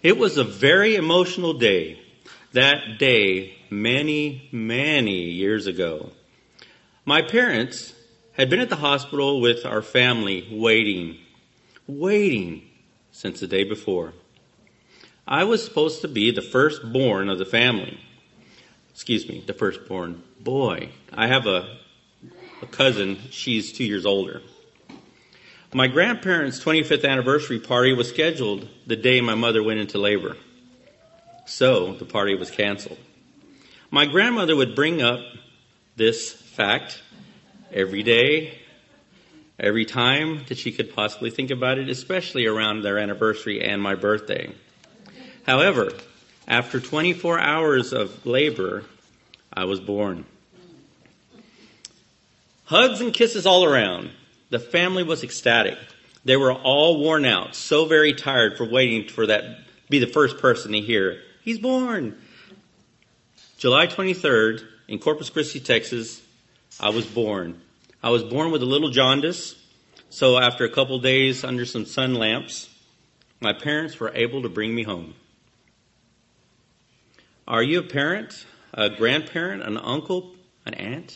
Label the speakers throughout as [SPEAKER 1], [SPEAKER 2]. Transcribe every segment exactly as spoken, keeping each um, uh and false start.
[SPEAKER 1] It was a very emotional day. That day, many, many years ago. My parents had been at the hospital with our family waiting, waiting since the day before. I was supposed to be the firstborn of the family. Excuse me, the firstborn boy. I have a, a cousin, she's two years older. My grandparents' twenty-fifth anniversary party was scheduled the day my mother went into labor. So the party was canceled. My grandmother would bring up this fact every day, every time that she could possibly think about it, especially around their anniversary and my birthday. However, after twenty-four hours of labor, I was born. Hugs and kisses all around. The family was ecstatic. They were all worn out, so very tired for waiting for that be the first person to hear, "He's born." July twenty-third, in Corpus Christi, Texas, I was born. I was born with a little jaundice, so after a couple days under some sun lamps, my parents were able to bring me home. Are you a parent, a grandparent, an uncle, an aunt?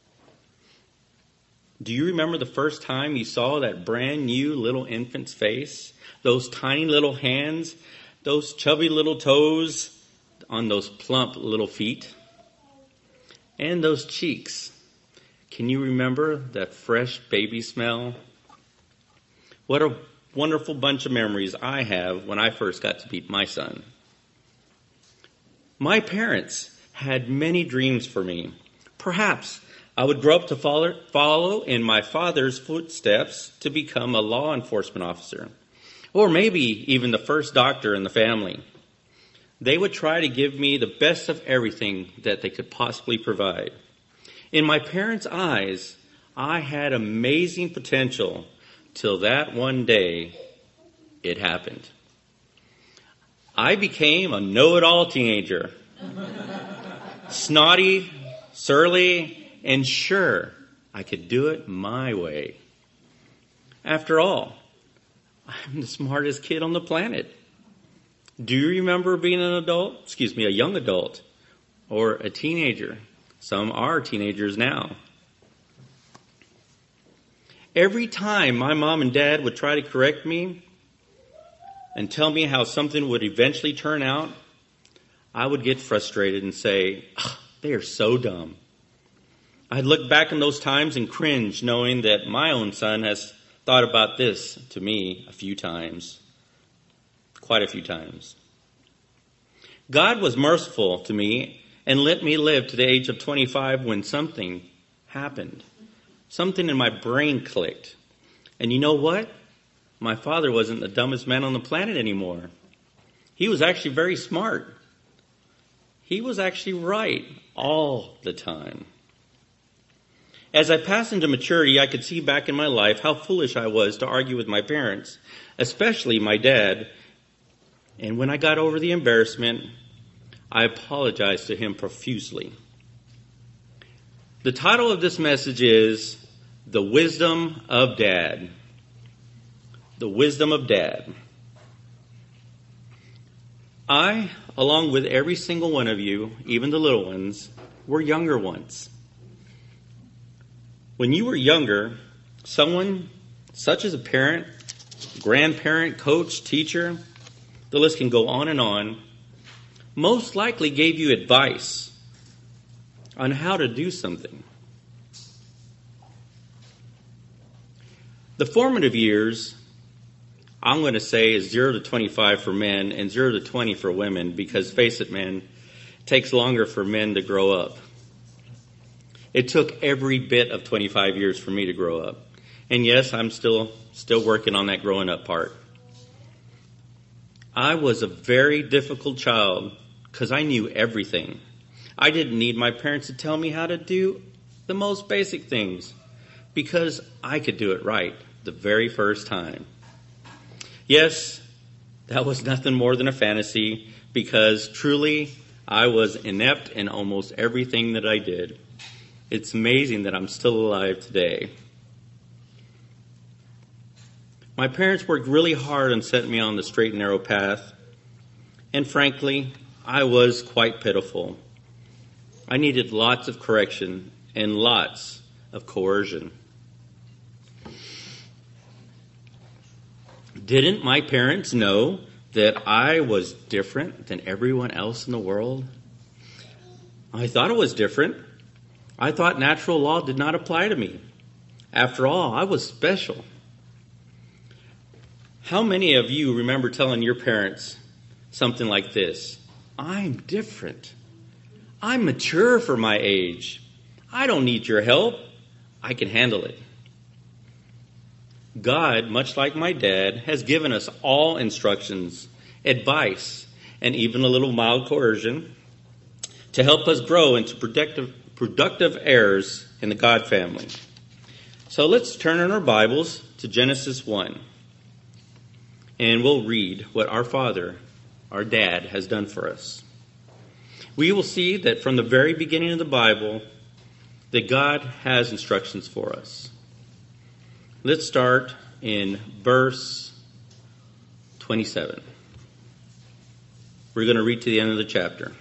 [SPEAKER 1] Do you remember the first time you saw that brand new little infant's face? Those tiny little hands, those chubby little toes on those plump little feet? And those cheeks. Can you remember that fresh baby smell? What a wonderful bunch of memories I have when I first got to meet my son. My parents had many dreams for me. Perhaps I would grow up to follow, follow in my father's footsteps to become a law enforcement officer, or maybe even the first doctor in the family. They would try to give me the best of everything that they could possibly provide. In my parents' eyes, I had amazing potential till that one day it happened. I became a know-it-all teenager. Snotty, surly, and sure, I could do it my way. After all, I'm the smartest kid on the planet. Do you remember being an adult? Excuse me, a young adult or a teenager? Some are teenagers now. Every time my mom and dad would try to correct me and tell me how something would eventually turn out, I would get frustrated and say, oh, they are so dumb. I'd look back in those times and cringe knowing that my own son has thought about this to me a few times, quite a few times. God was merciful to me and let me live to the age of twenty-five when something happened. Something in my brain clicked. And you know what? My father wasn't the dumbest man on the planet anymore. He was actually very smart. He was actually right all the time. As I passed into maturity, I could see back in my life how foolish I was to argue with my parents, especially my dad. And when I got over the embarrassment, I apologized to him profusely. The title of this message is The Wisdom of Dad. The Wisdom of Dad. I, along with every single one of you, even the little ones, were younger once. When you were younger, someone such as a parent, grandparent, coach, teacher, the list can go on and on, most likely gave you advice on how to do something. The formative years, I'm going to say, is zero to twenty-five for men and zero to twenty for women because, face it, men, it takes longer for men to grow up. It took every bit of twenty-five years for me to grow up. And yes, I'm still still working on that growing up part. I was a very difficult child because I knew everything. I didn't need my parents to tell me how to do the most basic things because I could do it right the very first time. Yes, that was nothing more than a fantasy because truly I was inept in almost everything that I did. It's amazing that I'm still alive today. My parents worked really hard on setting me on the straight and narrow path. And frankly, I was quite pitiful. I needed lots of correction and lots of coercion. Didn't my parents know that I was different than everyone else in the world? I thought it was different. I thought natural law did not apply to me. After all, I was special. How many of you remember telling your parents something like this? I'm different. I'm mature for my age. I don't need your help. I can handle it. God, much like my dad, has given us all instructions, advice, and even a little mild coercion to help us grow into productive, productive heirs in the God family. So let's turn in our Bibles to Genesis one. And we'll read what our Father, our Dad, has done for us. We will see that from the very beginning of the Bible, that God has instructions for us. Let's start in verse twenty-seven. We're going to read to the end of the chapter.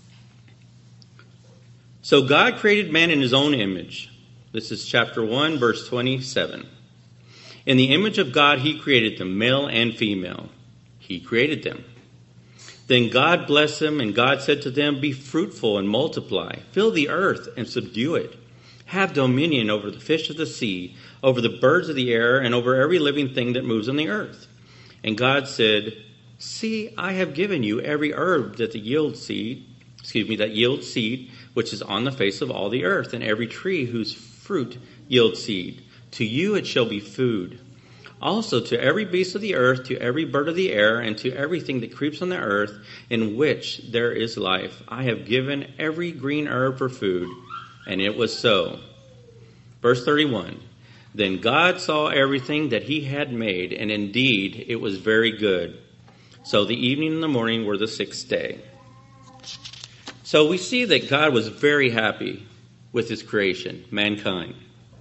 [SPEAKER 1] So God created man in his own image. This is chapter one, verse twenty-seven. In the image of God, he created them, male and female. He created them. Then God blessed them, and God said to them, be fruitful and multiply. Fill the earth and subdue it. Have dominion over the fish of the sea, over the birds of the air, and over every living thing that moves on the earth. And God said, see, I have given you every herb that the yield seed, excuse me, that yields seed, which is on the face of all the earth, and every tree whose fruit yields seed. To you it shall be food. Also to every beast of the earth, to every bird of the air, and to everything that creeps on the earth, in which there is life, I have given every green herb for food. And it was so. Verse thirty-one. Then God saw everything that he had made, and indeed it was very good. So the evening and the morning were the sixth day. So we see that God was very happy with his creation, mankind.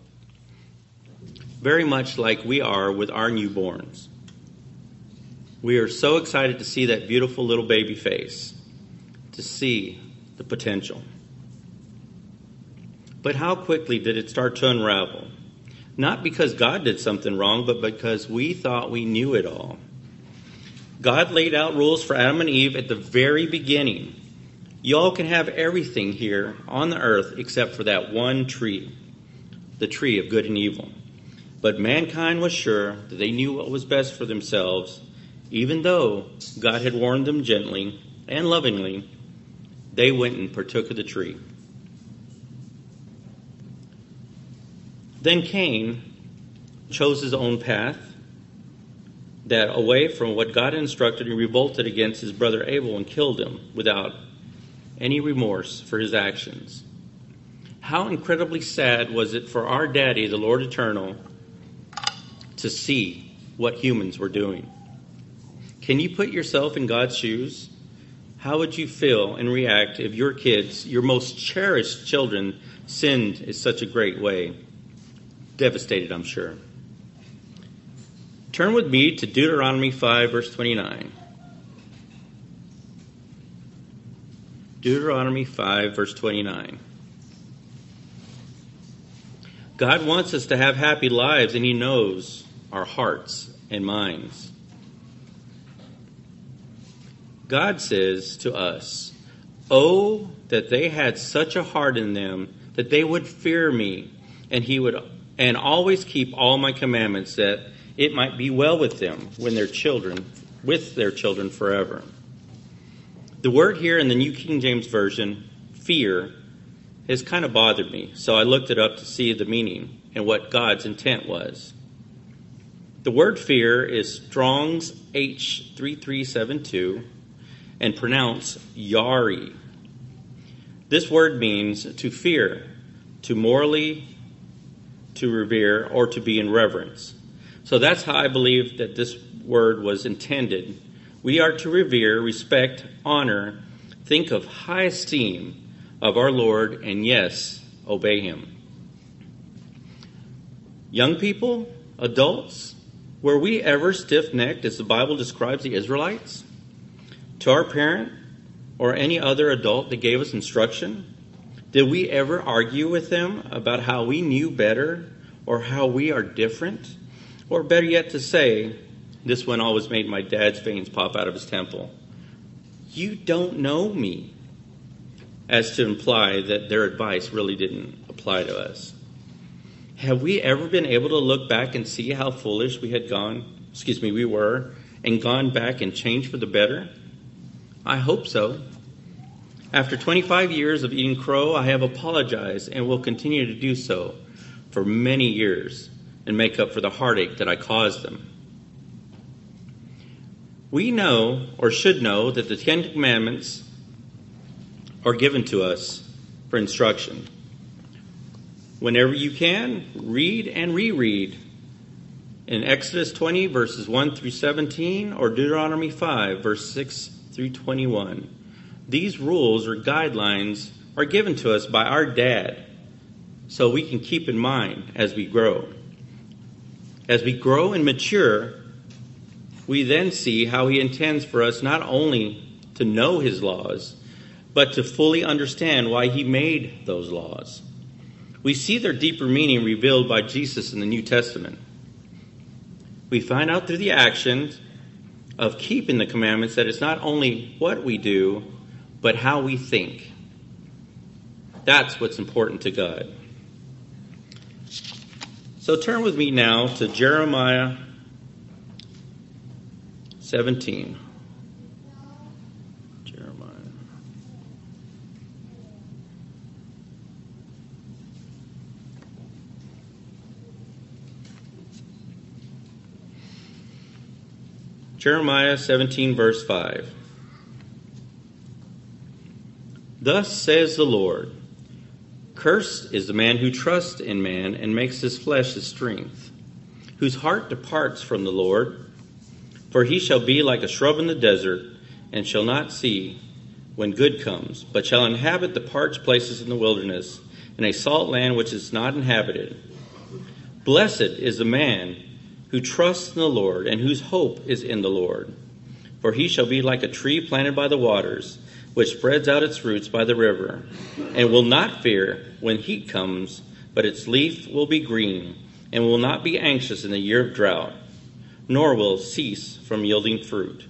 [SPEAKER 1] Very much like we are with our newborns. We are so excited to see that beautiful little baby face, to see the potential. But how quickly did it start to unravel? Not because God did something wrong, but because we thought we knew it all. God laid out rules for Adam and Eve at the very beginning. Y'all can have everything here on the earth except for that one tree, the tree of good and evil. But mankind was sure that they knew what was best for themselves, even though God had warned them gently and lovingly. They went and partook of the tree. Then Cain chose his own path, that away from what God instructed, he revolted against his brother Abel and killed him without any remorse for his actions. How incredibly sad was it for our daddy, the Lord Eternal, to see what humans were doing. Can you put yourself in God's shoes? How would you feel and react if your kids, your most cherished children, sinned in such a great way? Devastated, I'm sure. Turn with me to Deuteronomy five, verse twenty-nine. Deuteronomy five, verse twenty-nine. God wants us to have happy lives, and he knows our hearts and minds. God says to us, oh, that they had such a heart in them that they would fear me, and he would and always keep all my commandments, that it might be well with them when their children, with their children forever. The word here in the New King James Version, fear, has kind of bothered me, so I looked it up to see the meaning and what God's intent was. The word fear is Strong's H three three seven two and pronounced yari. This word means to fear, to morally, to revere, or to be in reverence. So that's how I believe that this word was intended. We are to revere, respect, honor, think of high esteem of our Lord, and yes, obey him. Young people, adults, were we ever stiff-necked as the Bible describes the Israelites? to our parent or any other adult that gave us instruction? Did we ever argue with them about how we knew better or how we are different? Or better yet to say, this one always made my dad's veins pop out of his temple, you don't know me, as to imply that their advice really didn't apply to us. Have we ever been able to look back and see how foolish we had gone, excuse me, we were, and gone back and changed for the better? I hope so. After twenty-five years of eating crow, I have apologized and will continue to do so for many years and make up for the heartache that I caused them. We know, or should know, that the Ten Commandments are given to us for instruction. Whenever you can, read and reread in Exodus twenty, verses one through seventeen, or Deuteronomy five, verse six through twenty-one. These rules or guidelines are given to us by our dad, so we can keep in mind as we grow. As we grow and mature, we then see how he intends for us not only to know his laws, but to fully understand why he made those laws. We see their deeper meaning revealed by Jesus in the New Testament. We find out through the actions of keeping the commandments that it's not only what we do, but how we think. That's what's important to God. So turn with me now to Jeremiah seventeen. Jeremiah. Jeremiah seventeen, verse five. Thus says the Lord, cursed is the man who trusts in man and makes his flesh his strength, whose heart departs from the Lord. For he shall be like a shrub in the desert, and shall not see when good comes, but shall inhabit the parched places in the wilderness, in a salt land which is not inhabited. Blessed is the man who trusts in the Lord, and whose hope is in the Lord. For he shall be like a tree planted by the waters, which spreads out its roots by the river, and will not fear when heat comes, but its leaf will be green, and will not be anxious in the year of drought, nor will cease from yielding fruit.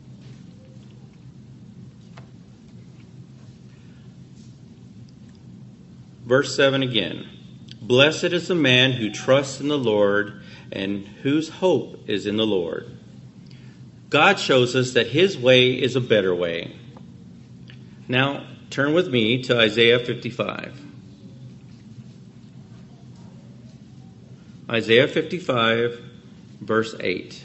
[SPEAKER 1] Verse seven again. Blessed is the man who trusts in the Lord, and whose hope is in the Lord. God shows us that his way is a better way. Now, turn with me to Isaiah fifty-five. Isaiah fifty-five, verse eight.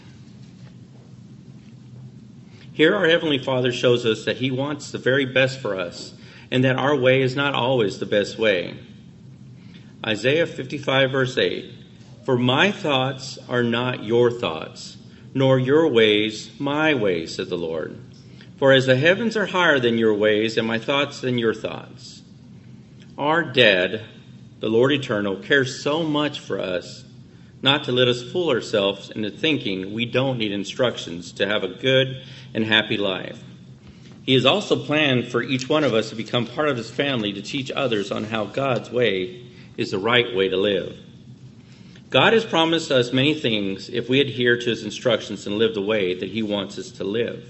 [SPEAKER 1] Here our Heavenly Father shows us that he wants the very best for us, and that our way is not always the best way. Isaiah fifty-five, verse eight. For my thoughts are not your thoughts, nor your ways my ways, said the Lord. For as the heavens are higher than your ways, and my thoughts than your thoughts. Our Dad, the Lord Eternal, cares so much for us not to let us fool ourselves into thinking we don't need instructions to have a good and happy life. He has also planned for each one of us to become part of his family to teach others on how God's way is the right way to live. God has promised us many things if we adhere to his instructions and live the way that he wants us to live.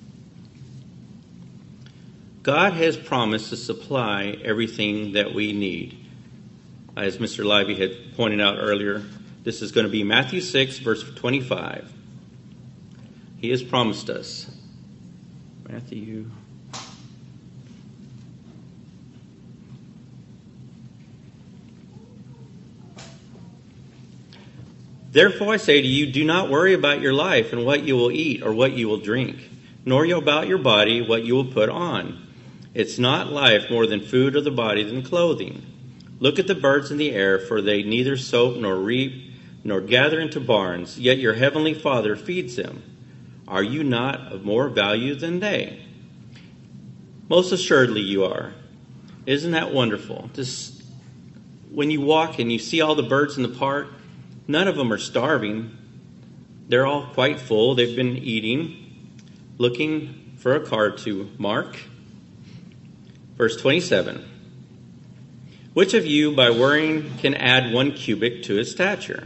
[SPEAKER 1] God has promised to supply everything that we need. As Mister Livey had pointed out earlier, this is going to be Matthew six, verse twenty-five. He has promised us. Matthew. Therefore I say to you, do not worry about your life and what you will eat or what you will drink, nor about your body what you will put on. It's not life more than food, or the body than clothing. Look at the birds in the air, for they neither sow nor reap nor gather into barns, yet your heavenly Father feeds them. Are you not of more value than they? Most assuredly you are. Isn't that wonderful? Just when you walk and you see all the birds in the park, none of them are starving. They're all quite full. They've been eating, looking for a card to mark. Verse twenty-seven. Which of you by worrying can add one cubit to his stature?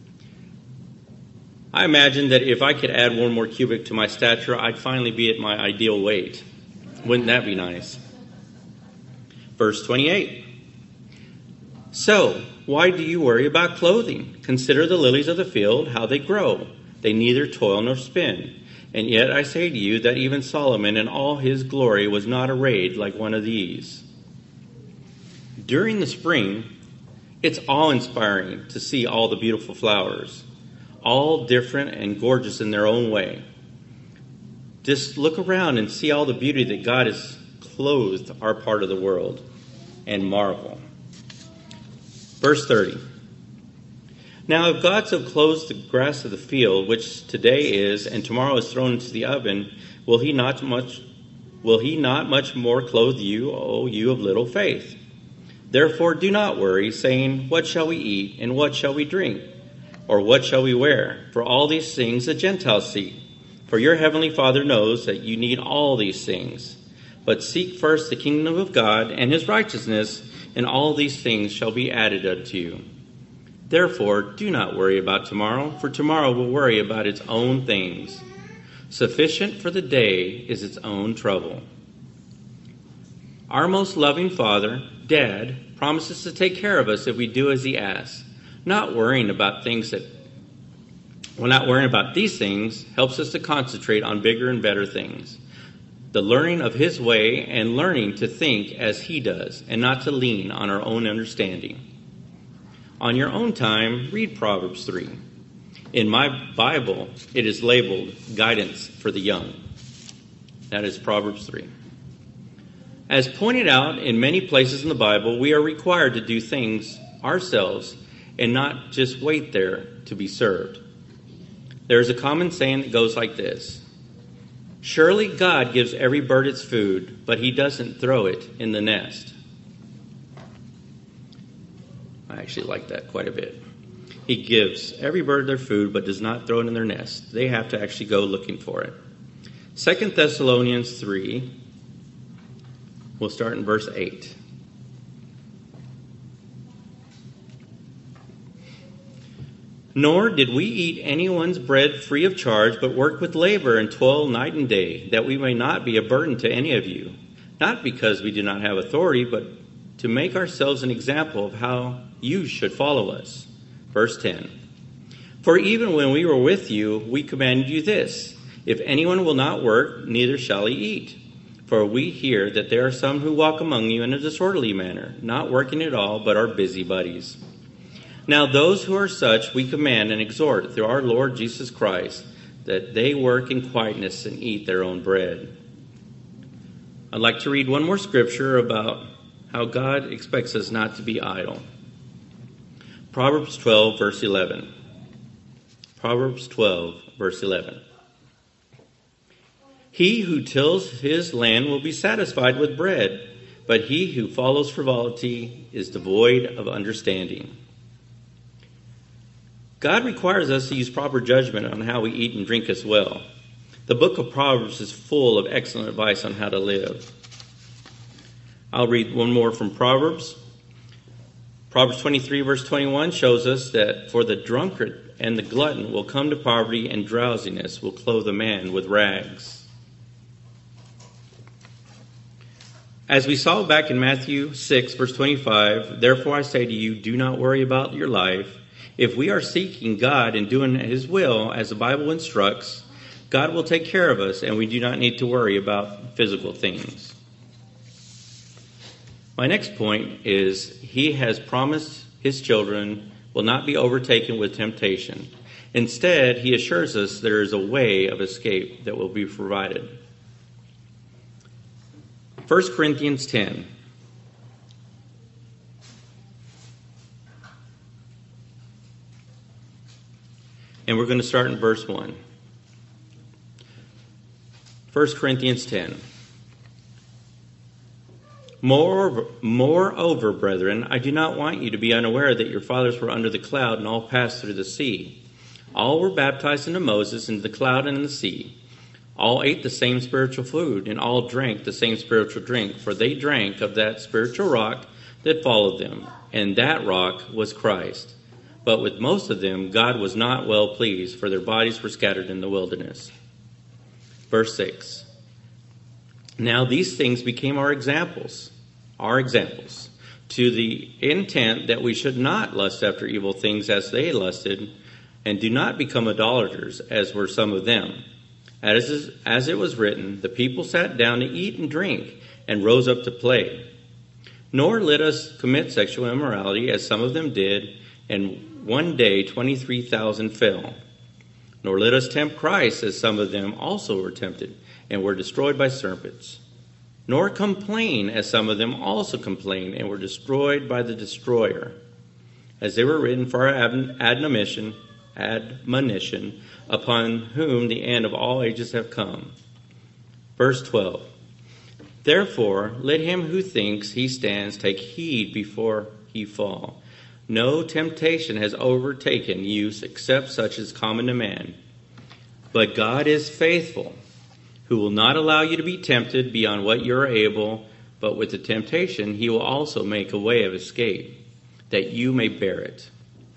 [SPEAKER 1] I imagine that if I could add one more cubit to my stature, I'd finally be at my ideal weight. Wouldn't that be nice? Verse twenty-eight. So, why do you worry about clothing? Consider the lilies of the field, how they grow. They neither toil nor spin. And yet I say to you that even Solomon in all his glory was not arrayed like one of these. During the spring, it's awe-inspiring to see all the beautiful flowers, all different and gorgeous in their own way. Just look around and see all the beauty that God has clothed our part of the world, and marvel. Verse thirty. Now if God so clothes the grass of the field, which today is and tomorrow is thrown into the oven, will he not much will he not much more clothe you, O you of little faith? Therefore do not worry, saying, what shall we eat, and what shall we drink? Or what shall we wear? For all these things the Gentiles seek. For your heavenly Father knows that you need all these things. But seek first the kingdom of God and his righteousness, and all these things shall be added unto you. Therefore do not worry about tomorrow, for tomorrow will worry about its own things. Sufficient for the day is its own trouble. Our most loving Father, Dad, promises to take care of us if we do as he asks. Not worrying about things that, well, not worrying about these things helps us to concentrate on bigger and better things. The learning of his way and learning to think as he does and not to lean on our own understanding. On your own time, read Proverbs three. In my Bible, it is labeled Guidance for the Young. That is Proverbs three. As pointed out in many places in the Bible, we are required to do things ourselves and not just wait there to be served. There is a common saying that goes like this. Surely God gives every bird its food, but he doesn't throw it in the nest. I actually like that quite a bit. He gives every bird their food, but does not throw it in their nest. They have to actually go looking for it. Second Thessalonians three, we'll start in verse eight. Nor did we eat anyone's bread free of charge, but work with labor and toil night and day, that we may not be a burden to any of you, not because we do not have authority, but to make ourselves an example of how you should follow us. Verse ten. For even when we were with you, we commanded you this, if anyone will not work, neither shall he eat. For we hear that there are some who walk among you in a disorderly manner, not working at all, but are busybodies. Now those who are such we command and exhort through our Lord Jesus Christ, that they work in quietness and eat their own bread. I'd like to read one more scripture about how God expects us not to be idle. Proverbs twelve, verse eleven. Proverbs twelve, verse eleven. He who tills his land will be satisfied with bread, but he who follows frivolity is devoid of understanding. God requires us to use proper judgment on how we eat and drink as well. The book of Proverbs is full of excellent advice on how to live. I'll read one more from Proverbs. Proverbs twenty-three, verse twenty-one shows us that for the drunkard and the glutton will come to poverty, and drowsiness will clothe a man with rags. As we saw back in Matthew six, verse twenty-five, therefore I say to you, do not worry about your life. If we are seeking God and doing his will, as the Bible instructs, God will take care of us, and we do not need to worry about physical things. My next point is he has promised his children will not be overtaken with temptation. Instead, he assures us there is a way of escape that will be provided. First Corinthians ten. And we're going to start in verse one. First Corinthians ten. Moreover, moreover, brethren, I do not want you to be unaware that your fathers were under the cloud and all passed through the sea. All were baptized into Moses into the cloud and in the sea. All ate the same spiritual food, and all drank the same spiritual drink, for they drank of that spiritual rock that followed them, and that rock was Christ. But with most of them God was not well pleased, for their bodies were scattered in the wilderness. Verse six. Now these things became our examples, our examples, to the intent that we should not lust after evil things as they lusted, and do not become idolaters, as were some of them. As, is, as it was written, the people sat down to eat and drink, and rose up to play. Nor let us commit sexual immorality, as some of them did, and one day twenty-three thousand fell. Nor let us tempt Christ, as some of them also were tempted, and were destroyed by serpents. Nor complain, as some of them also complained, and were destroyed by the destroyer. As they were written for our admonition, admonition, upon whom the end of all ages have come. Verse twelve. Therefore, let him who thinks he stands take heed before he fall. No temptation has overtaken you except such as common to man. But God is faithful, who will not allow you to be tempted beyond what you are able, but with the temptation he will also make a way of escape, that you may bear it.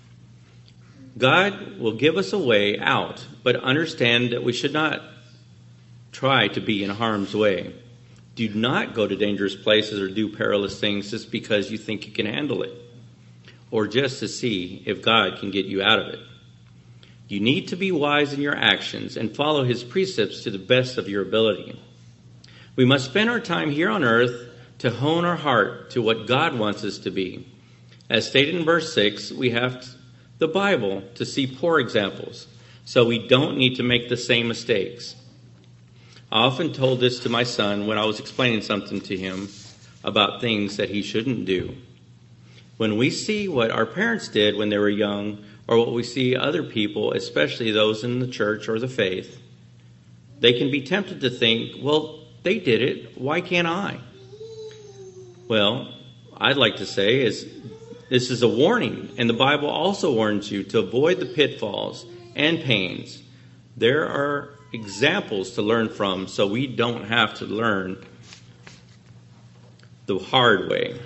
[SPEAKER 1] God will give us a way out, but understand that we should not try to be in harm's way. Do not go to dangerous places or do perilous things just because you think you can handle it, or just to see if God can get you out of it. You need to be wise in your actions and follow his precepts to the best of your ability. We must spend our time here on earth to hone our heart to what God wants us to be. As stated in verse six, we have the Bible to see poor examples, so we don't need to make the same mistakes. I often told this to my son when I was explaining something to him about things that he shouldn't do. When we see what our parents did when they were young, or what we see other people, especially those in the church or the faith, they can be tempted to think, well, they did it, why can't I? Well, I'd like to say is this is a warning, and the Bible also warns you to avoid the pitfalls and pains. There are examples to learn from, so we don't have to learn the hard way.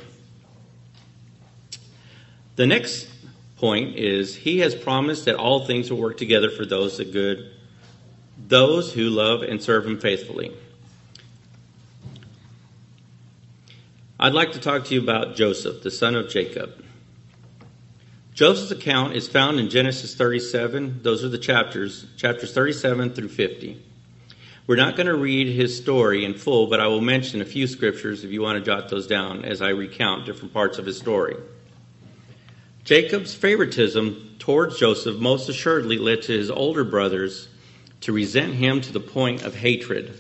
[SPEAKER 1] The next point is, he has promised that all things will work together for those that good, those who love and serve him faithfully. I'd like to talk to you about Joseph, the son of Jacob. Joseph's account is found in Genesis thirty-seven. Those are the chapters, chapters thirty-seven through fifty. We're not going to read his story in full, but I will mention a few scriptures if you want to jot those down as I recount different parts of his story. Jacob's favoritism towards Joseph most assuredly led to his older brothers to resent him to the point of hatred.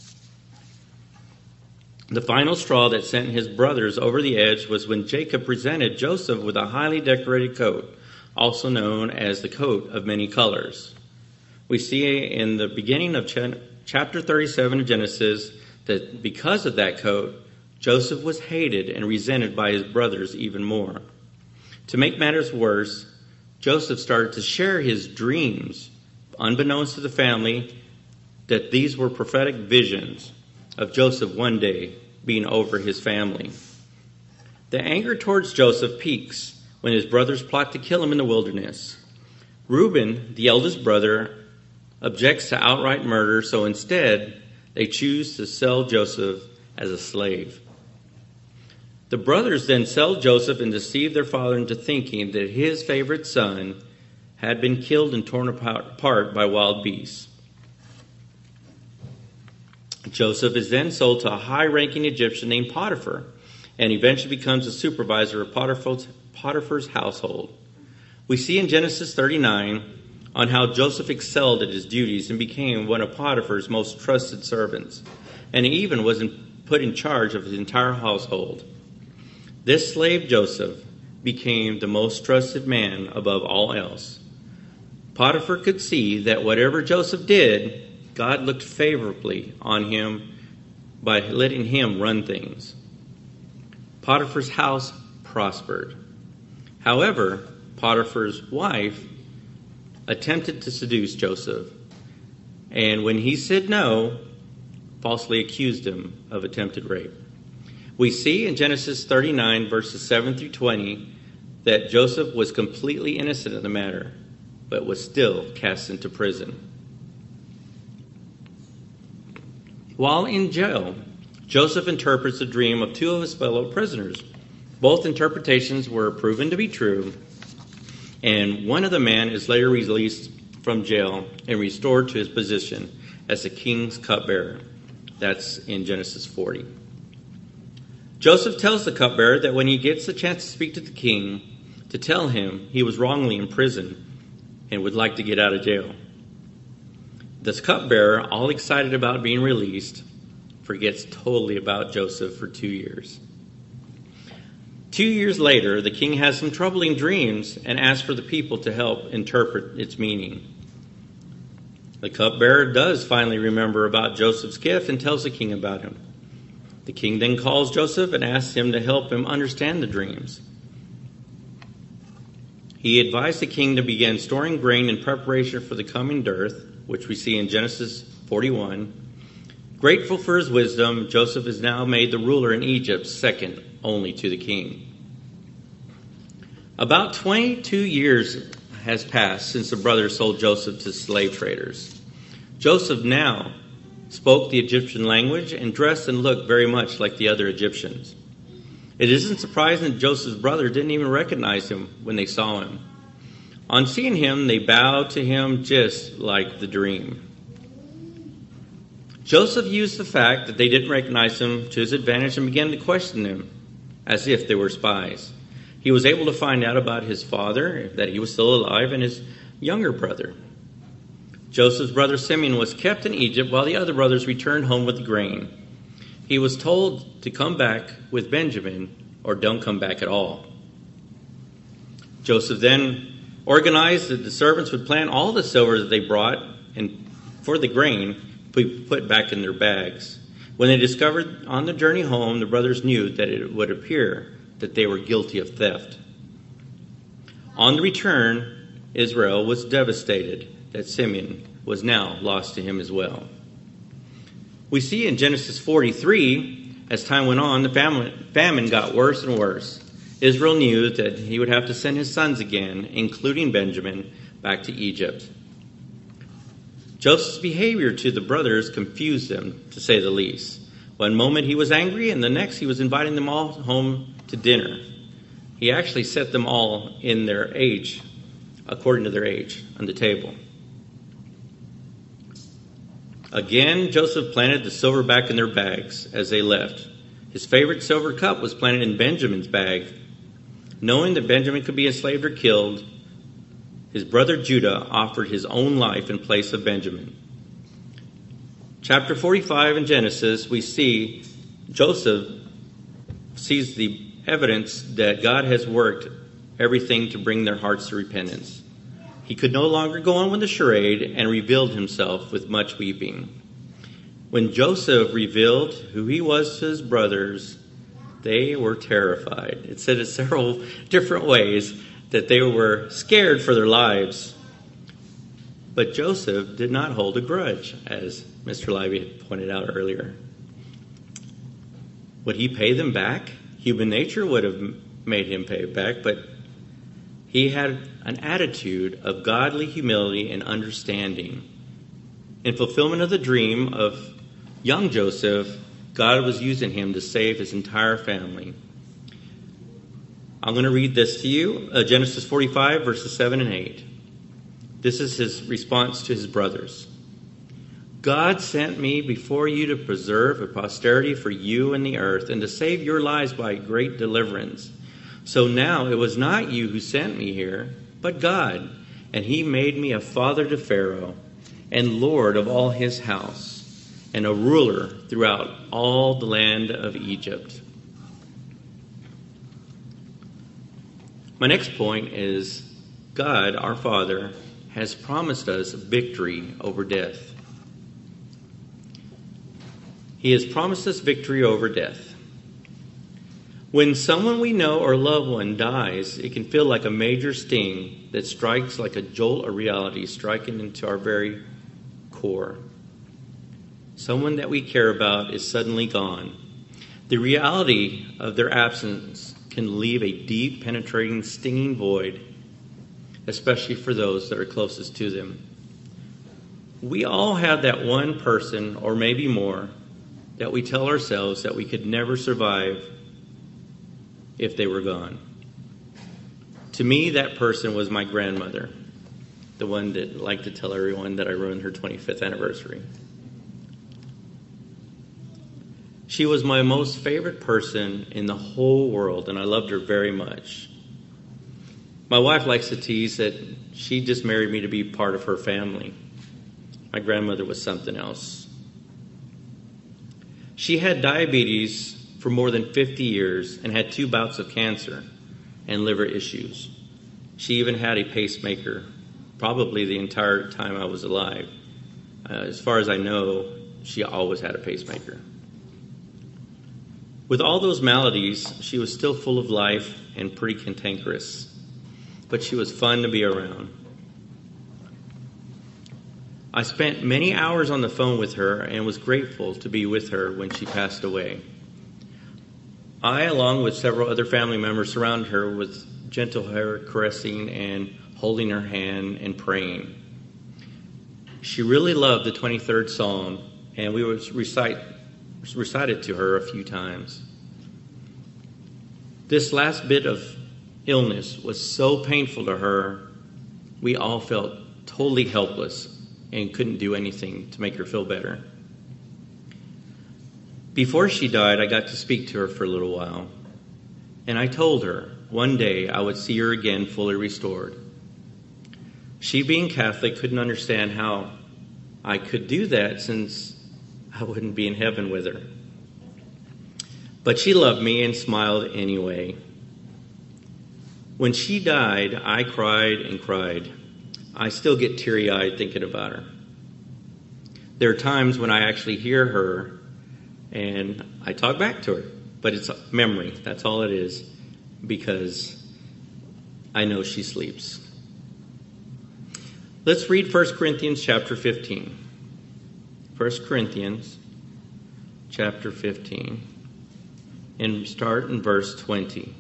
[SPEAKER 1] The final straw that sent his brothers over the edge was when Jacob presented Joseph with a highly decorated coat, also known as the coat of many colors. We see in the beginning of chapter thirty-seven of Genesis that because of that coat, Joseph was hated and resented by his brothers even more. To make matters worse, Joseph started to share his dreams, unbeknownst to the family, that these were prophetic visions of Joseph one day being over his family. The anger towards Joseph peaks when his brothers plot to kill him in the wilderness. Reuben, the eldest brother, objects to outright murder, so instead they choose to sell Joseph as a slave. The brothers then sell Joseph and deceive their father into thinking that his favorite son had been killed and torn apart by wild beasts. Joseph is then sold to a high-ranking Egyptian named Potiphar, and eventually becomes a supervisor of Potiphar's, Potiphar's household. We see in Genesis thirty-nine on how Joseph excelled at his duties and became one of Potiphar's most trusted servants, and he even was in, put in charge of his entire household. This slave Joseph became the most trusted man above all else. Potiphar could see that whatever Joseph did, God looked favorably on him by letting him run things. Potiphar's house prospered. However, Potiphar's wife attempted to seduce Joseph, and when he said no, falsely accused him of attempted rape. We see in Genesis thirty-nine, verses seven through twenty, that Joseph was completely innocent of the matter, but was still cast into prison. While in jail, Joseph interprets the dream of two of his fellow prisoners. Both interpretations were proven to be true, and one of the men is later released from jail and restored to his position as the king's cupbearer. That's in Genesis forty. Joseph tells the cupbearer that when he gets the chance to speak to the king, to tell him he was wrongly imprisoned and would like to get out of jail. This cupbearer, all excited about being released, forgets totally about Joseph for two years. Two years later, the king has some troubling dreams and asks for the people to help interpret its meaning. The cupbearer does finally remember about Joseph's gift and tells the king about him. The king then calls Joseph and asks him to help him understand the dreams. He advised the king to begin storing grain in preparation for the coming dearth, which we see in Genesis forty-one. Grateful for his wisdom, Joseph is now made the ruler in Egypt, second only to the king. About twenty-two years has passed since the brothers sold Joseph to slave traders. Joseph now spoke the Egyptian language and dressed and looked very much like the other Egyptians. It isn't surprising that Joseph's brothers didn't even recognize him when they saw him. On seeing him, they bowed to him just like the dream. Joseph used the fact that they didn't recognize him to his advantage and began to question them as if they were spies. He was able to find out about his father, that he was still alive, and his younger brother. Joseph's brother Simeon was kept in Egypt while the other brothers returned home with the grain. He was told to come back with Benjamin or don't come back at all. Joseph then organized that the servants would plant all the silver that they brought and for the grain be put back in their bags. When they discovered on the journey home, the brothers knew that it would appear that they were guilty of theft. On the return, Israel was devastated that Simeon was now lost to him as well. We see in Genesis forty-three, as time went on, the famine, famine got worse and worse. Israel knew that he would have to send his sons again, including Benjamin, back to Egypt. Joseph's behavior to the brothers confused them, to say the least. One moment he was angry, and the next he was inviting them all home to dinner. He actually set them all in their age, according to their age, on the table. Again, Joseph planted the silver back in their bags as they left. His favorite silver cup was planted in Benjamin's bag. Knowing that Benjamin could be enslaved or killed, his brother Judah offered his own life in place of Benjamin. Chapter forty-five in Genesis, we see Joseph sees the evidence that God has worked everything to bring their hearts to repentance. He could no longer go on with the charade and revealed himself with much weeping. When Joseph revealed who he was to his brothers, they were terrified. It said in several different ways that they were scared for their lives. But Joseph did not hold a grudge, as Mister Lively had pointed out earlier. Would he pay them back? Human nature would have made him pay it back, but he had an attitude of godly humility and understanding. In fulfillment of the dream of young Joseph, God was using him to save his entire family. I'm going to read this to you, uh, Genesis forty-five, verses seven and eight. This is his response to his brothers. God sent me before you to preserve a posterity for you in the earth and to save your lives by great deliverance. So now it was not you who sent me here, but God, and he made me a father to Pharaoh and Lord of all his house and a ruler throughout all the land of Egypt. My next point is God, our Father, has promised us victory over death. He has promised us victory over death. When someone we know or loved one dies, it can feel like a major sting that strikes like a jolt of reality, striking into our very core. Someone that we care about is suddenly gone. The reality of their absence can leave a deep, penetrating, stinging void, especially for those that are closest to them. We all have that one person, or maybe more, that we tell ourselves that we could never survive if they were gone. To me, that person was my grandmother, the one that liked to tell everyone that I ruined her twenty-fifth anniversary. She was my most favorite person in the whole world, and I loved her very much. My wife likes to tease that she just married me to be part of her family. My grandmother was something else. She had diabetes for more than fifty years and had two bouts of cancer and liver issues. She even had a pacemaker, probably the entire time I was alive. Uh, as far as I know, she always had a pacemaker. With all those maladies, she was still full of life and pretty cantankerous, but she was fun to be around. I spent many hours on the phone with her and was grateful to be with her when she passed away. I, along with several other family members, surrounded her with gentle hair caressing and holding her hand and praying. She really loved the twenty-third Psalm, and we would recite recite it to her a few times. This last bit of illness was so painful to her, we all felt totally helpless and couldn't do anything to make her feel better. Before she died, I got to speak to her for a little while, and I told her one day I would see her again fully restored. She, being Catholic, couldn't understand how I could do that since I wouldn't be in heaven with her. But she loved me and smiled anyway. When she died, I cried and cried. I still get teary-eyed thinking about her. There are times when I actually hear her and I talk back to her, but it's memory. That's all it is, because I know she sleeps. Let's read First Corinthians chapter fifteen. First Corinthians chapter fifteen, and start in verse twenty.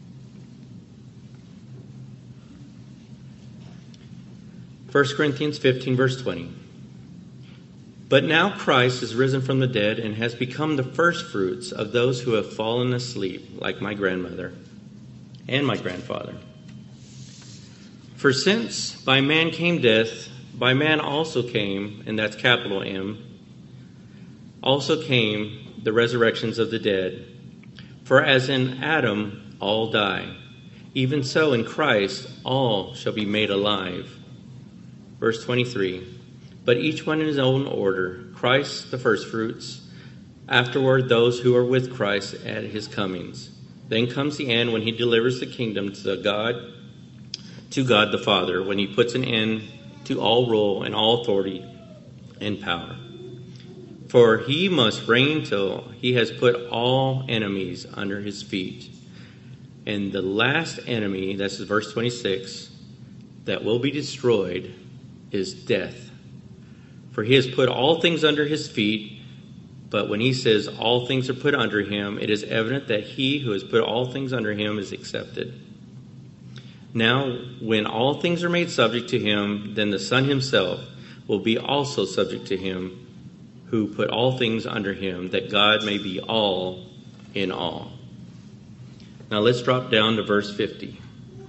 [SPEAKER 1] First Corinthians fifteen, verse twenty. But now Christ is risen from the dead and has become the firstfruits of those who have fallen asleep, like my grandmother and my grandfather. For since by man came death, by man also came, and that's capital M, also came the resurrections of the dead. For as in Adam all die, even so in Christ all shall be made alive. Verse twenty-three. But each one in his own order, Christ the firstfruits, afterward those who are with Christ at his comings. Then comes the end when he delivers the kingdom to God, to God the Father, when he puts an end to all rule and all authority and power. For he must reign till he has put all enemies under his feet. And the last enemy, that's verse twenty-six, that will be destroyed is death. For he has put all things under his feet, but when he says all things are put under him, it is evident that he who has put all things under him is accepted. Now, when all things are made subject to him, then the Son himself will be also subject to him who put all things under him, that God may be all in all. Now let's drop down to verse fifty.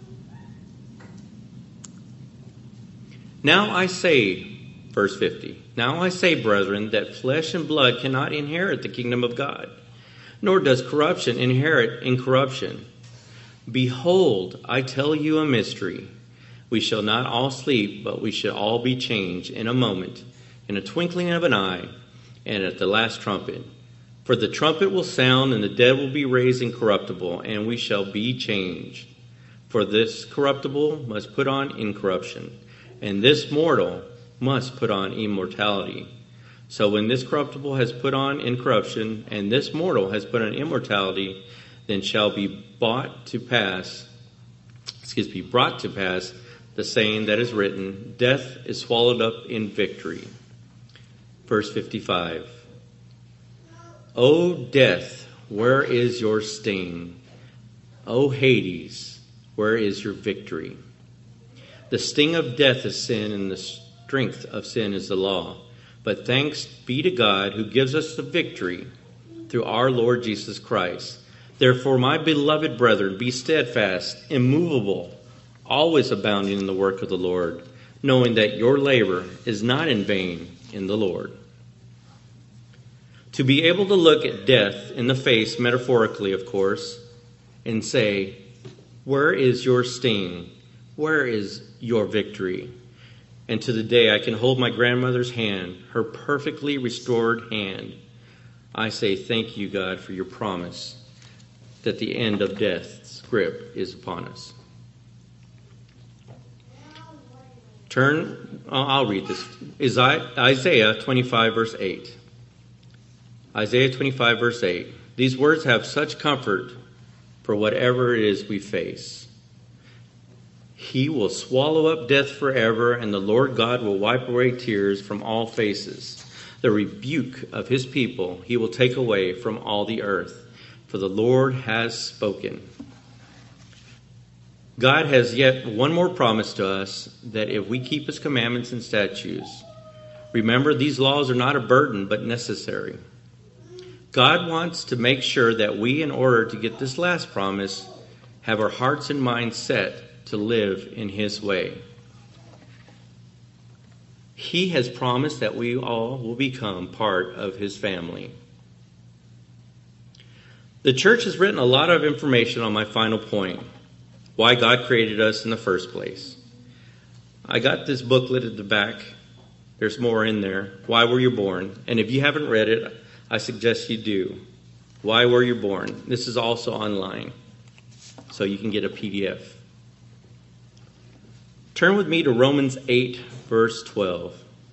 [SPEAKER 1] Now I say, verse fifty, now I say, brethren, that flesh and blood cannot inherit the kingdom of God, nor does corruption inherit incorruption. Behold, I tell you a mystery. We shall not all sleep, but we shall all be changed in a moment, in a twinkling of an eye, and at the last trumpet. For the trumpet will sound, and the dead will be raised incorruptible, and we shall be changed. For this corruptible must put on incorruption, and this mortal must put on immortality. So when this corruptible has put on incorruption, and this mortal has put on immortality, then shall be brought to pass, excuse me, brought to pass the saying that is written, death is swallowed up in victory. verse fifty-five. O death, where is your sting? O Hades, where is your victory? The sting of death is sin, and the strength of sin is the law. But thanks be to God who gives us the victory through our Lord Jesus Christ. Therefore, my beloved brethren, be steadfast, immovable, always abounding in the work of the Lord, knowing that your labor is not in vain in the Lord. To be able to look at death in the face, metaphorically, of course, and say, where is your sting? Where is your victory? And to the day I can hold my grandmother's hand, her perfectly restored hand, I say, thank you, God, for your promise that the end of death's grip is upon us. Turn, I'll read this. Is Isaiah twenty-five, verse eight. Isaiah twenty-five, verse eight. These words have such comfort for whatever it is we face. He will swallow up death forever, and the Lord God will wipe away tears from all faces. The rebuke of his people he will take away from all the earth, for the Lord has spoken. God has yet one more promise to us, that if we keep his commandments and statutes, remember these laws are not a burden but necessary. God wants to make sure that we, in order to get this last promise, have our hearts and minds set to live in his way. He has promised that we all will become part of his family. The church has written a lot of information on my final point, why God created us in the first place. I got this booklet at the back. There's more in there. Why Were You Born? And if you haven't read it, I suggest you do. Why Were You Born? This is also online, so you can get a P D F. Turn with me to Romans eight, verse twelve.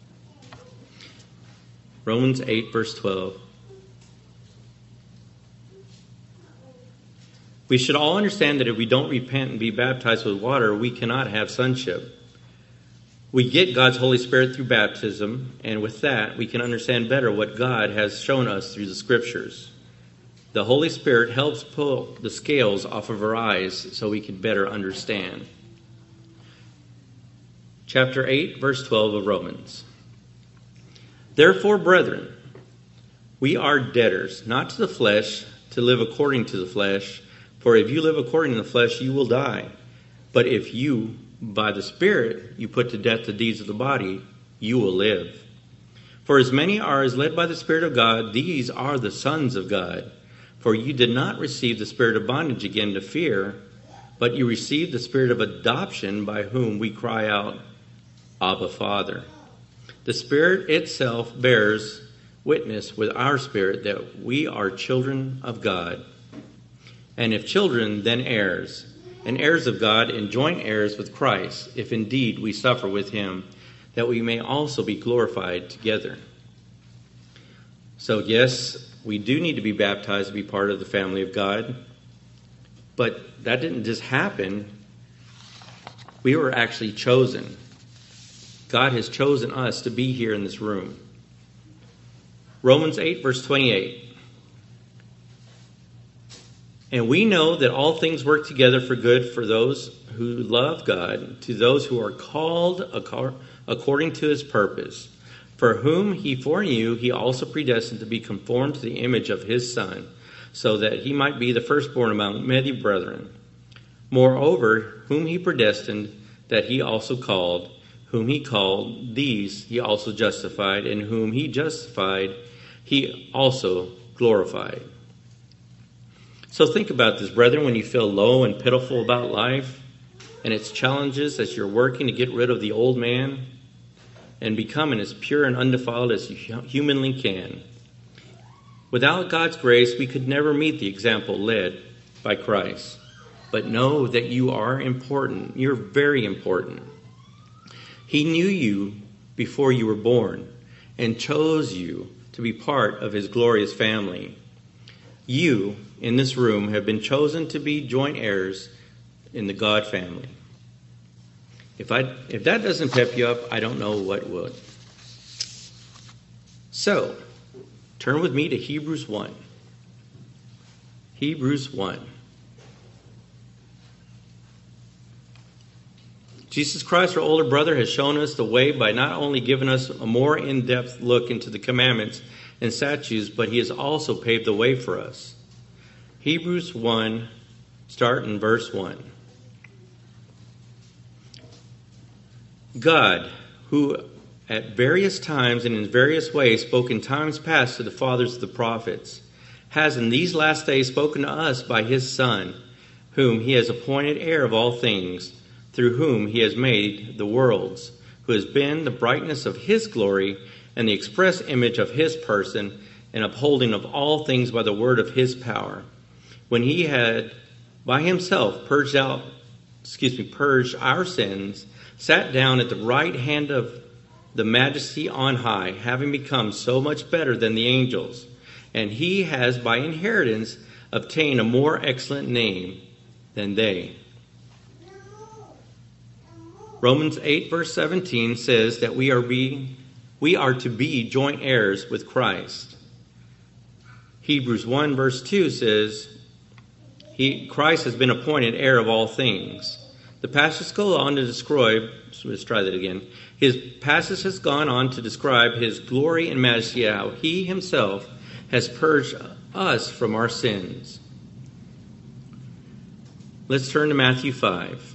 [SPEAKER 1] Romans eight, verse twelve. We should all understand that if we don't repent and be baptized with water, we cannot have sonship. We get God's Holy Spirit through baptism, and with that, we can understand better what God has shown us through the Scriptures. The Holy Spirit helps pull the scales off of our eyes so we can better understand. Chapter eight, verse twelve of Romans. Therefore, brethren, we are debtors, not to the flesh, to live according to the flesh. For if you live according to the flesh, you will die. But if you, by the Spirit, you put to death the deeds of the body, you will live. For as many are as led by the Spirit of God, these are the sons of God. For you did not receive the spirit of bondage again to fear, but you received the spirit of adoption, by whom we cry out, Abba, Father. The Spirit itself bears witness with our spirit that we are children of God. And if children, then heirs, and heirs of God, and joint heirs with Christ, if indeed we suffer with him, that we may also be glorified together. So yes, we do need to be baptized to be part of the family of God, but that didn't just happen. We were actually chosen. God has chosen us to be here in this room. Romans eight, verse twenty-eight. And we know that all things work together for good for those who love God, to those who are called according to his purpose. For whom he foreknew, he also predestined to be conformed to the image of his Son, so that he might be the firstborn among many brethren. Moreover, whom he predestined, that he also called. Whom he called, these he also justified. And whom he justified, he also glorified. So think about this, brethren, when you feel low and pitiful about life and its challenges as you're working to get rid of the old man and becoming as pure and undefiled as you humanly can. Without God's grace, we could never meet the example led by Christ. But know that you are important. You're very important. He knew you before you were born and chose you to be part of his glorious family. You, in this room, have been chosen to be joint heirs in the God family. If I, if that doesn't pep you up, I don't know what would. So, turn with me to Hebrews one. Hebrews one. Jesus Christ, our older brother, has shown us the way by not only giving us a more in-depth look into the commandments and statutes, but he has also paved the way for us. Hebrews one, start in verse one. God, who at various times and in various ways spoke in times past to the fathers of the prophets, has in these last days spoken to us by his Son, whom he has appointed heir of all things, through whom he has made the worlds, who has been the brightness of his glory and the express image of his person, and upholding of all things by the word of his power. When he had by himself purged out, excuse me, purged our sins, sat down at the right hand of the majesty on high, having become so much better than the angels, and he has by inheritance obtained a more excellent name than they. Romans eight verse seventeen says that we are being, we are to be joint heirs with Christ. Hebrews one verse two says, he, Christ has been appointed heir of all things. The passage goes on to describe, so let's try that again. His passage has gone on to describe his glory and majesty, how he himself has purged us from our sins. Let's turn to Matthew five.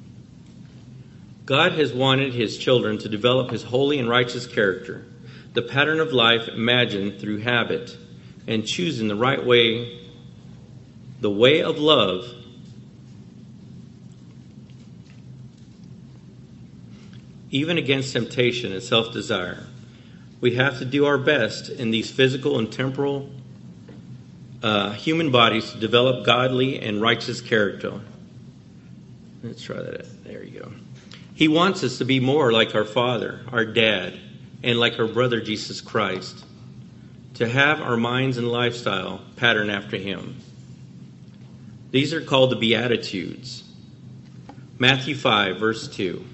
[SPEAKER 1] God has wanted his children to develop his holy and righteous character, the pattern of life imagined through habit, and choosing the right way, the way of love, even against temptation and self-desire. We have to do our best in these physical and temporal uh, human bodies to develop godly and righteous character. Let's try that. There you go. He wants us to be more like our Father, our Dad, and like our brother Jesus Christ, to have our minds and lifestyle pattern after him. These are called the Beatitudes. Matthew five, verse two.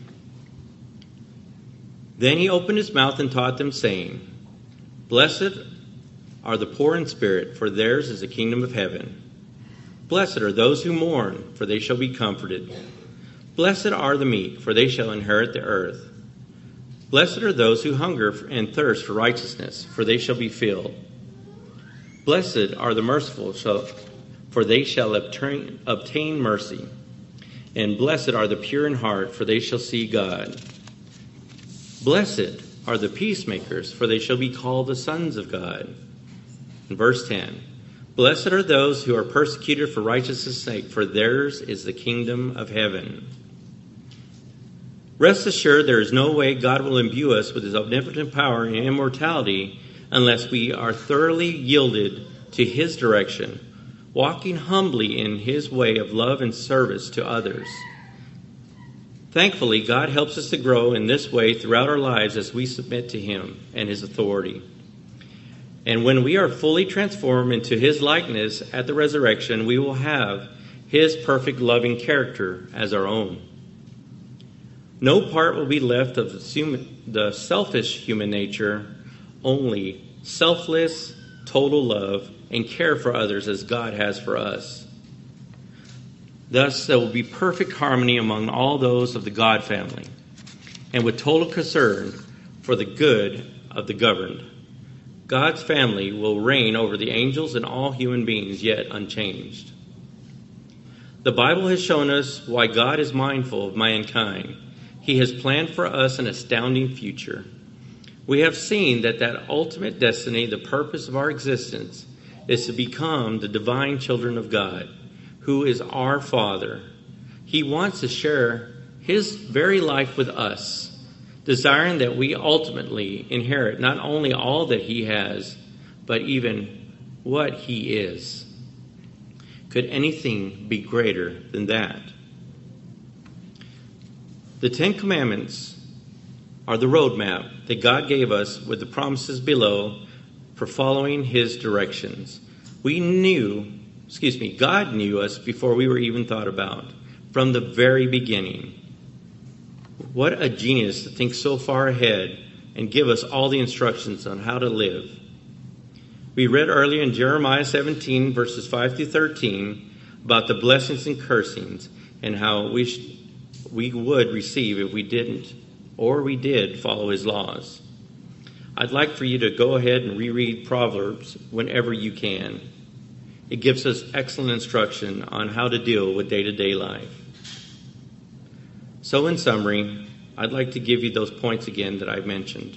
[SPEAKER 1] Then he opened his mouth and taught them, saying, Blessed are the poor in spirit, for theirs is the kingdom of heaven. Blessed are those who mourn, for they shall be comforted. Blessed are the meek, for they shall inherit the earth. Blessed are those who hunger and thirst for righteousness, for they shall be filled. Blessed are the merciful, for they shall obtain mercy. And blessed are the pure in heart, for they shall see God. Blessed are the peacemakers, for they shall be called the sons of God. In verse ten, Blessed are those who are persecuted for righteousness' sake, for theirs is the kingdom of heaven. Rest assured, there is no way God will imbue us with his omnipotent power and immortality unless we are thoroughly yielded to his direction, walking humbly in his way of love and service to others. Thankfully, God helps us to grow in this way throughout our lives as we submit to him and his authority. And when we are fully transformed into his likeness at the resurrection, we will have his perfect loving character as our own. No part will be left of the selfish human nature, only selfless, total love and care for others as God has for us. Thus, there will be perfect harmony among all those of the God family, and with total concern for the good of the governed. God's family will reign over the angels and all human beings, yet unchanged. The Bible has shown us why God is mindful of mankind. He has planned for us an astounding future. We have seen that that ultimate destiny, the purpose of our existence, is to become the divine children of God, who is our Father. He wants to share his very life with us, desiring that we ultimately inherit not only all that he has, but even what he is. Could anything be greater than that? The Ten Commandments are the roadmap that God gave us with the promises below for following his directions. We knew, excuse me, God knew us before we were even thought about, from the very beginning. What a genius to think so far ahead and give us all the instructions on how to live. We read earlier in Jeremiah seventeen, verses five through thirteen, about the blessings and cursings and how we sh- we would receive if we didn't or we did follow his laws. I'd like for you to go ahead and reread Proverbs whenever you can. It gives us excellent instruction on how to deal with day-to-day life. So in summary, I'd like to give you those points again that I mentioned.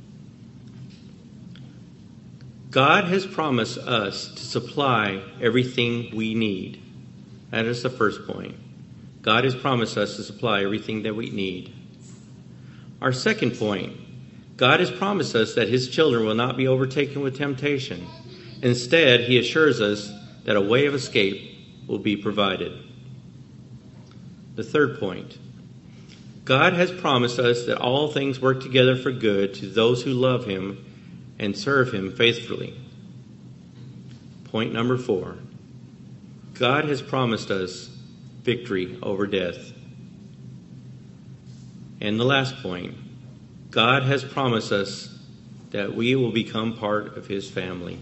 [SPEAKER 1] God has promised us to supply everything we need. That is the first point. God has promised us to supply everything that we need. Our second point, God has promised us that his children will not be overtaken with temptation. Instead, he assures us that a way of escape will be provided. The third point, God has promised us that all things work together for good to those who love him and serve him faithfully. Point number four, God has promised us victory over death. And the last point, God has promised us that we will become part of his family.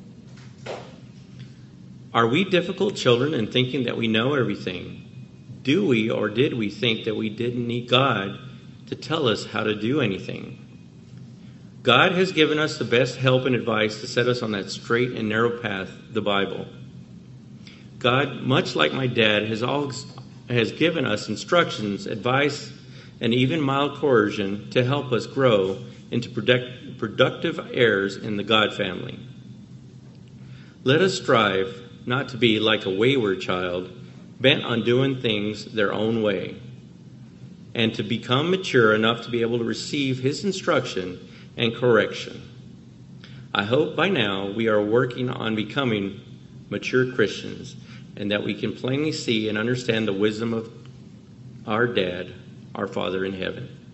[SPEAKER 1] Are we difficult children in thinking that we know everything? Do we or did we think that we didn't need God to tell us how to do anything? God has given us the best help and advice to set us on that straight and narrow path, the Bible. God, much like my dad, has, always, has given us instructions, advice, and even mild coercion to help us grow into product, productive heirs in the God family. Let us strive not to be like a wayward child, bent on doing things their own way, and to become mature enough to be able to receive his instruction and correction. I hope by now we are working on becoming mature Christians and that we can plainly see and understand the wisdom of our dad, our Father in heaven.